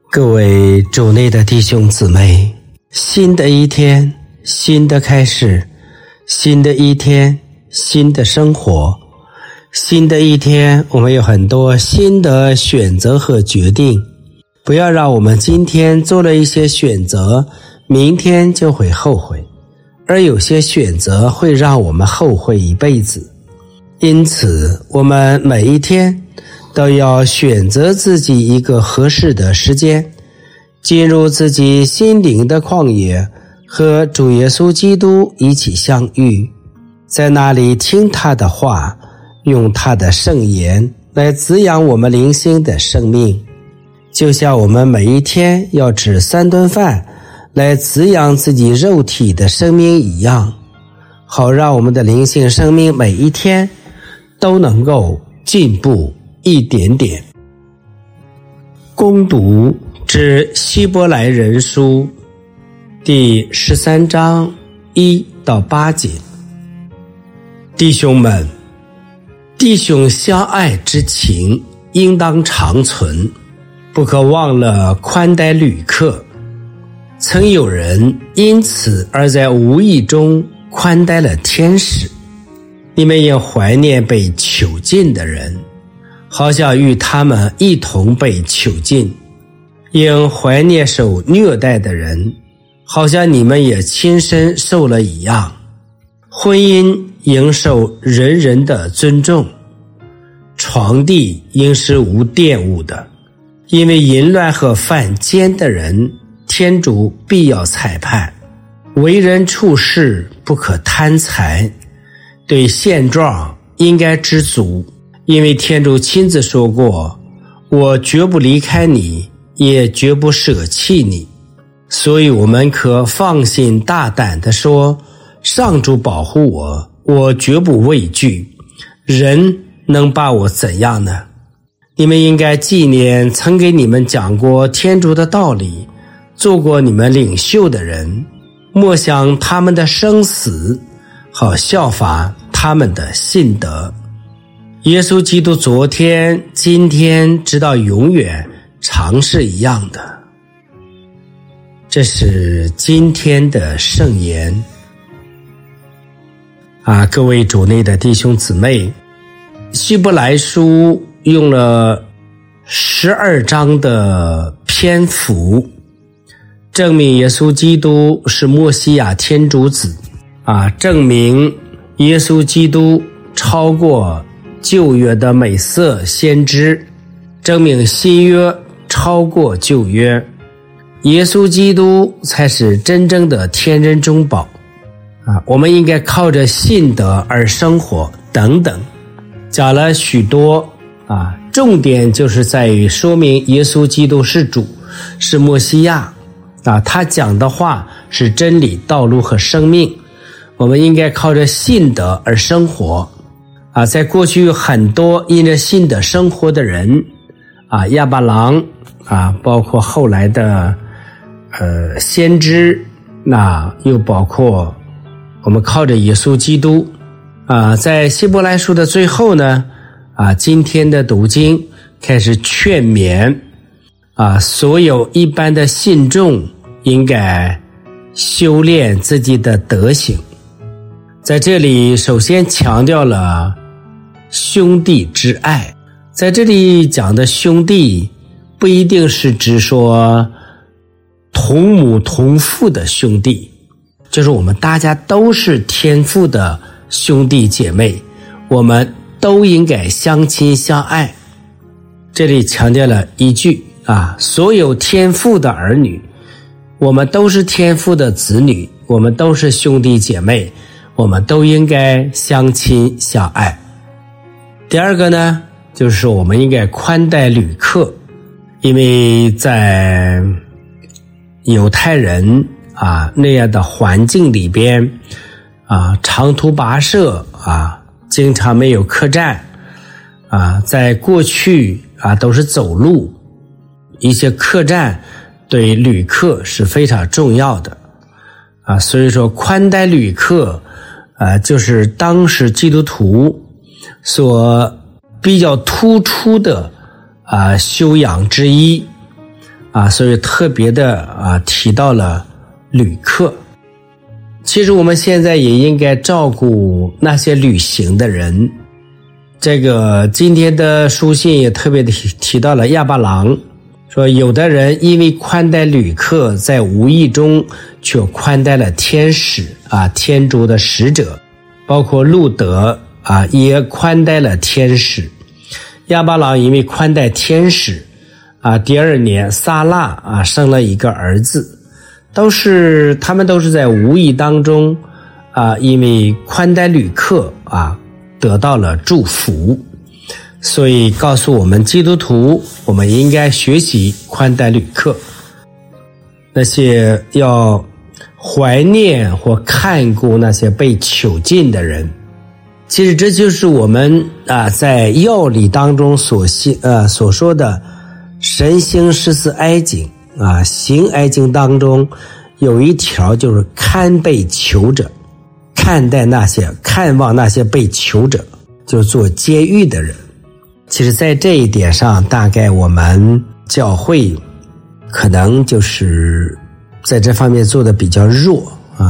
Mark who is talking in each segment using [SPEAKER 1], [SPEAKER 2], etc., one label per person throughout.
[SPEAKER 1] 各位主内的弟兄姊妹，新的一天，新的开始，新的一天，新的生活，新的一天，我们有很多新的选择和决定。不要让我们今天做了一些选择，明天就会后悔，而有些选择会让我们后悔一辈子。因此，我们每一天都要选择自己一个合适的时间，进入自己心灵的旷野，和主耶稣基督一起相遇，在那里听他的话，用他的圣言来滋养我们灵性的生命。就像我们每一天要吃3顿饭来滋养自己肉体的生命一样，好让我们的灵性生命每一天都能够进步一点点。恭读之希伯来人书第13章1到8节。弟兄们，弟兄相爱之情应当长存，不可忘了宽待旅客。曾有人因此而在无意中宽待了天使。你们也怀念被囚禁的人，好像与他们一同被囚禁；应怀念受虐待的人，好像你们也亲身受了一样。婚姻应受人人的尊重，床地应是无玷污的，因为淫乱和犯奸的人，天主必要裁判。为人处事不可贪财，对现状应该知足，因为天主亲自说过，我绝不离开你，也绝不舍弃你。所以我们可放心大胆地说，上主保护我，我绝不畏惧，人能把我怎样呢？你们应该纪念曾给你们讲过天主的道理，做过你们领袖的人，默想他们的生死，好效法他们的信德。耶稣基督昨天、今天直到永远常是一样的。这是今天的圣言。各位主内的弟兄姊妹，希伯来书用了12章的篇幅，证明耶稣基督是默西亚天主子，证明耶稣基督超过旧约的美色先知，证明新约超过旧约，耶稣基督才是真正的天人中保，我们应该靠着信德而生活等等，讲了许多，重点就是在于说明耶稣基督是主，是默西亚，他讲的话是真理、道路和生命，我们应该靠着信德而生活。在过去有很多因着信德生活的人，亚伯郎，包括后来的先知，又包括我们靠着耶稣基督。在希伯来书的最后呢，今天的读经开始劝勉，所有一般的信众应该修炼自己的德行。在这里首先强调了兄弟之爱，在这里讲的兄弟不一定是指说同母同父的兄弟，就是我们大家都是天父的兄弟姐妹，我们都应该相亲相爱。这里强调了一句，所有天父的儿女，我们都是天父的子女，我们都是兄弟姐妹，我们都应该相亲相爱。第二个呢，就是说我们应该宽待旅客，因为在犹太人那样的环境里边，长途跋涉，经常没有客栈，在过去都是走路，一些客栈对旅客是非常重要的，所以说宽待旅客，就是当时基督徒所比较突出的修养之一， 所以特别的提到了旅客。其实我们现在也应该照顾那些旅行的人。这个今天的书信也特别的提到了亚巴郎，说有的人因为宽待旅客，在无意中却宽待了天使天主的使者，包括路德也宽待了天使。亚巴郎因为宽待天使第二年撒拉生了一个儿子，他们都是在无意当中因为宽待旅客得到了祝福。所以告诉我们基督徒，我们应该学习宽待旅客，那些要怀念或看顾那些被囚禁的人。其实这就是我们在要理当中所说的神行14哀经行哀经当中有一条，就是看被囚者，看望那些被囚者，就是做监狱的人。其实在这一点上，大概我们教会可能就是在这方面做的比较弱。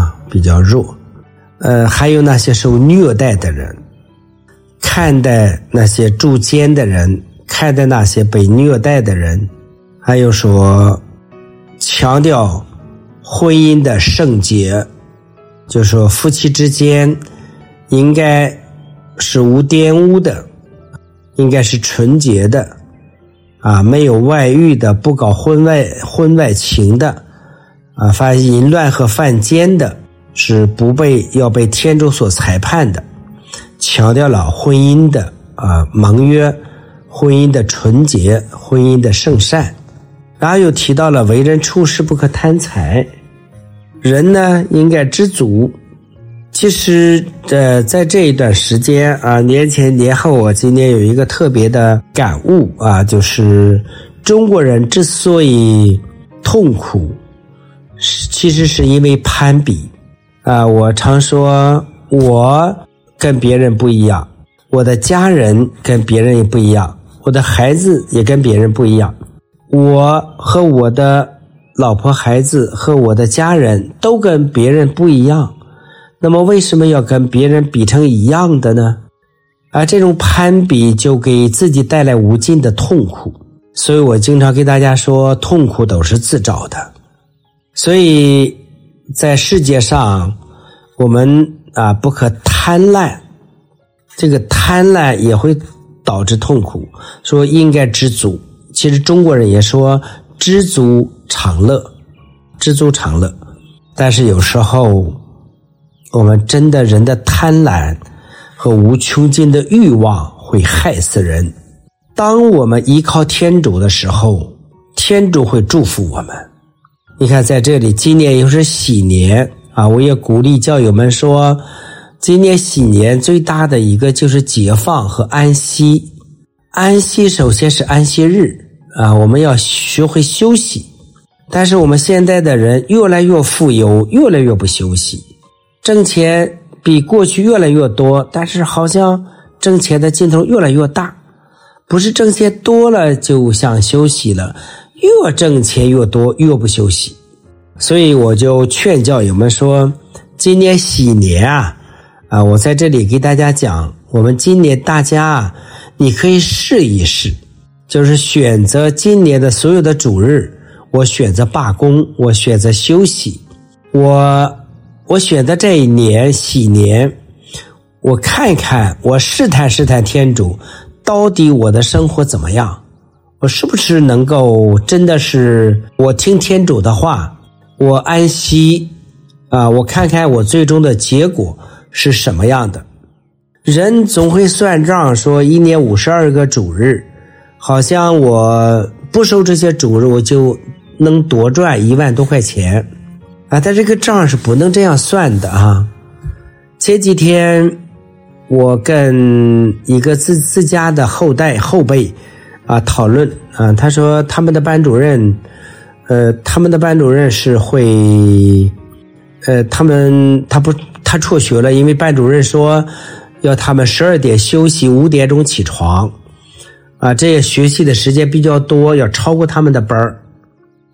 [SPEAKER 1] 还有那些受虐待的人，看待那些住监的人，看待那些被虐待的人，还有说强调婚姻的圣洁，就说夫妻之间应该是无玷污的，应该是纯洁的没有外遇的，不搞婚外情的犯淫乱和犯奸的，是要被天主所裁判的。强调了婚姻的盟约，婚姻的纯洁，婚姻的圣善。然后又提到了为人处事不可贪财，人呢应该知足。其实在这一段时间年前年后，我今年有一个特别的感悟就是中国人之所以痛苦，其实是因为攀比我常说，我跟别人不一样，我的家人跟别人也不一样，我的孩子也跟别人不一样，我和我的老婆孩子和我的家人都跟别人不一样，那么为什么要跟别人比成一样的呢？这种攀比就给自己带来无尽的痛苦。所以我经常跟大家说，痛苦都是自找的。所以在世界上我们不可贪婪，这个贪婪也会导致痛苦，说应该知足。其实中国人也说知足常乐，知足常乐。但是有时候我们真的人的贪婪和无穷尽的欲望会害死人。当我们依靠天主的时候，天主会祝福我们。你看在这里，今年又是喜年我也鼓励教友们说，今年喜年最大的一个就是解放和安息。安息首先是安息日我们要学会休息。但是我们现在的人越来越富有，越来越不休息，挣钱比过去越来越多，但是好像挣钱的劲头越来越大，不是挣钱多了就想休息了，越挣钱越多越不休息。所以我就劝教友们说，今年喜年我在这里给大家讲，我们今年大家你可以试一试，就是选择今年的所有的主日，我选择罢工，我选择休息，我选择这一年喜年，我看一看，我试探天主，到底我的生活怎么样，我是不是能够真的是我听天主的话，我安息我看看我最终的结果是什么样的。人总会算账，说一年52个主日，好像我不收这些主日我就能多赚1万多块钱但这个账是不能这样算的前几天我跟一个自家的后辈讨论他说他们的班主任是会他辍学了，因为班主任说要他们12点休息，5点钟起床这些学习的时间比较多，要超过他们的班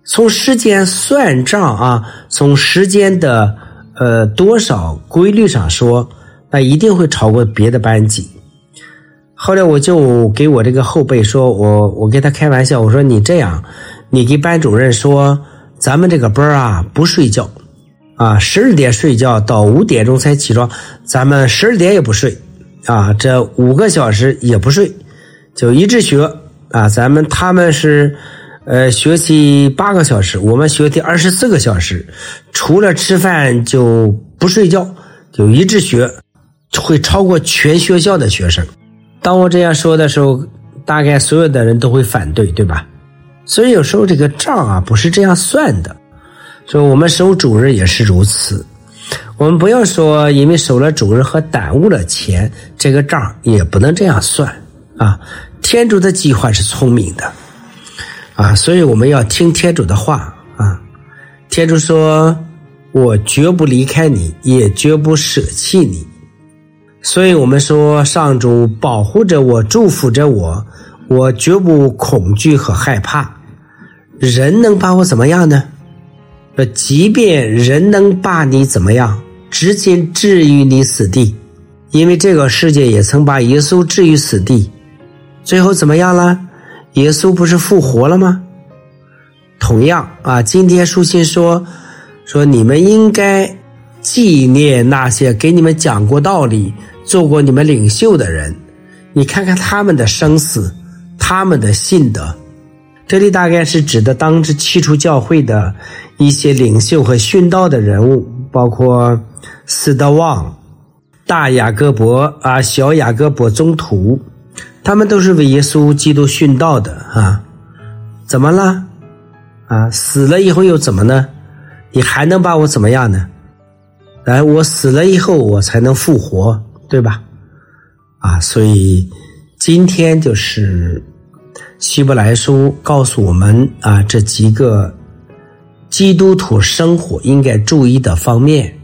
[SPEAKER 1] 从时间算账啊，从时间的多少规律上说，那一定会超过别的班级。后来我就给我这个后辈说，我给他开玩笑，我说你这样，你给班主任说，咱们这个班啊不睡觉啊，12点睡觉到5点钟才起床，咱们12点也不睡啊，这5个小时也不睡，就一直学啊。他们是学习8个小时，我们学习24个小时，除了吃饭就不睡觉，就一直学，会超过全学校的学生。当我这样说的时候，大概所有的人都会反对，对吧？所以有时候这个账啊不是这样算的，所以我们守主日也是如此。我们不要说因为守了主日和耽误了钱，这个账也不能这样算啊。天主的计划是聪明的啊，所以我们要听天主的话啊。天主说，我绝不离开你，也绝不舍弃你。所以我们说，上主保护着我，祝福着我，我绝不恐惧和害怕。人能把我怎么样呢？即便人能把你怎么样，直接置于你死地，因为这个世界也曾把耶稣置于死地，最后怎么样了？耶稣不是复活了吗？同样啊，今天书信说你们应该纪念那些给你们讲过道理、做过你们领袖的人，你看看他们的生死，他们的信德。这里大概是指的当时起初教会的一些领袖和殉道的人物，包括斯德旺、大雅各伯啊、小雅各伯宗徒，他们都是为耶稣基督殉道的啊。怎么了啊？死了以后又怎么呢？你还能把我怎么样呢？我死了以后我才能复活，对吧？啊，所以今天就是希伯来书告诉我们啊，这几个基督徒生活应该注意的方面。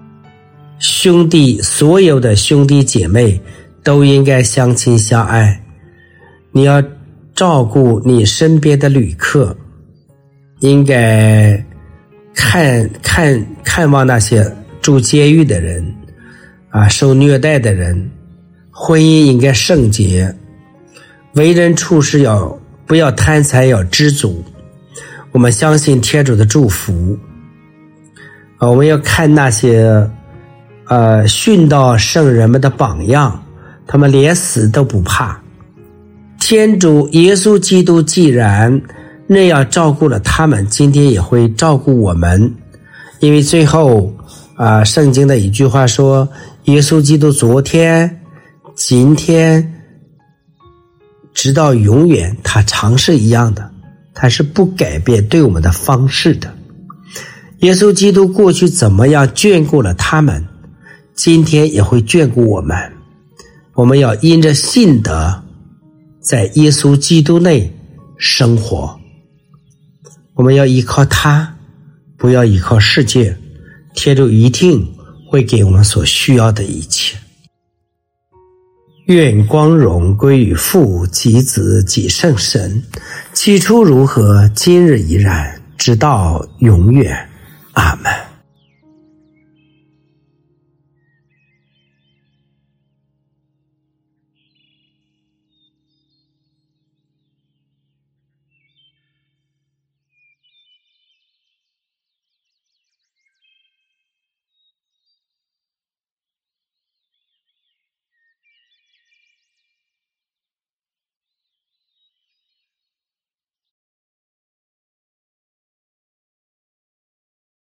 [SPEAKER 1] 所有的兄弟姐妹都应该相亲相爱，你要照顾你身边的旅客，应该看望那些住监狱的人啊，受虐待的人。婚姻应该圣洁，为人处事不要贪财，要知足。我们相信天主的祝福我们要看那些殉道圣人们的榜样，他们连死都不怕。天主耶稣基督既然那样照顾了他们，今天也会照顾我们。因为最后圣经的一句话说，耶稣基督昨天、今天直到永远，他常是一样的，他是不改变对我们的方式的。耶稣基督过去怎么样眷顾了他们，今天也会眷顾我们。我们要因着信德在耶稣基督内生活，我们要依靠他，不要依靠世界。天主一定会给我们所需要的一切。愿光荣归于父及子及圣神，起初如何，今日依然，直到永远。阿们。